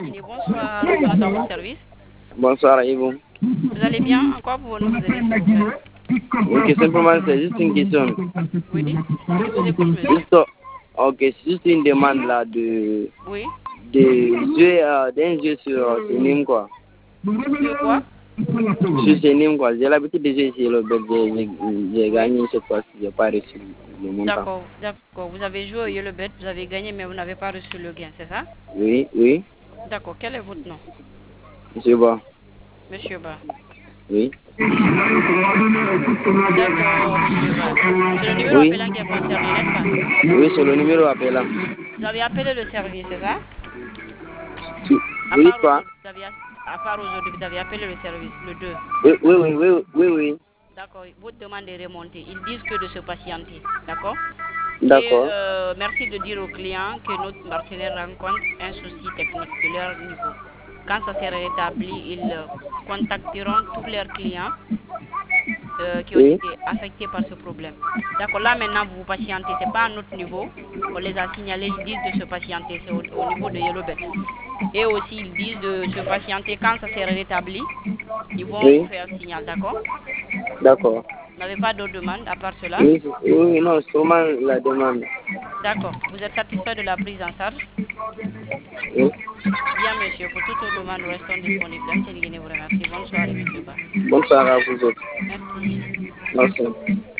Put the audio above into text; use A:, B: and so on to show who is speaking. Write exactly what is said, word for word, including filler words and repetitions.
A: Et bonsoir, Jonathan, à votre service.
B: Bonsoir, Yvon.
A: Vous allez bien? En quoi pouvons-nous vous aider, s'il vous plaît?
B: Ok, simplement, c'est juste une question.
A: Oui, je vous écoute, monsieur.
B: Juste, ok, c'est juste une demande là de,
A: Oui.
B: de jouer euh, d'un jeu sur euh, Senim, quoi.
A: Sur quoi?
B: Sur Senim, quoi. J'ai l'habitude de jouer sur le bête. J'ai j'ai gagné cette fois-ci, j'ai pas reçu le montant.
A: D'accord, d'accord. Vous avez joué au Yellow Bet, vous avez gagné, mais vous n'avez pas reçu le gain, c'est ça?
B: Oui, oui.
A: D'accord. Quel est votre nom?
B: Monsieur Ba.
A: Monsieur Ba.
B: Oui.
A: D'accord, monsieur Ba. C'est le numéro
B: Oui.
A: appelant qui est concerné, n'est-ce pas?
B: Oui, c'est le numéro appelant.
A: Vous avez appelé le service, c'est ça? À
B: Vous dites
A: part
B: quoi?
A: aujourd'hui, vous avez, à part aujourd'hui, vous avez appelé le service, le deux.
B: Oui, oui, oui, oui, oui, oui.
A: D'accord, votre demande est remontée. Ils disent que de se patienter, d'accord? Et
B: D'accord.
A: euh, merci de dire aux clients que notre partenaire rencontre un souci technique de leur niveau. Quand ça sera rétabli, ils euh, contacteront tous leurs clients euh, qui ont
B: Oui.
A: été affectés par ce problème. D'accord, là maintenant vous vous patientez, c'est pas à notre niveau. On les a signalés, ils disent de se patienter, c'est au, au niveau de Yellowbet. Et aussi ils disent de se patienter quand ça sera rétabli. Ils vont
B: Oui.
A: vous faire signal, d'accord?
B: D'accord.
A: Vous n'avez pas d'autres demandes à part cela?
B: Oui, oui, oui, non, sûrement la demande.
A: D'accord. Vous êtes satisfait de la prise en charge?
B: Oui.
A: Bien, monsieur. Pour toute autre demande, nous restons disponibles. M. Guinée vous remercie. Bonne soirée, monsieur Ba.
B: Bonsoir à vous autres.
A: Merci.
B: Merci.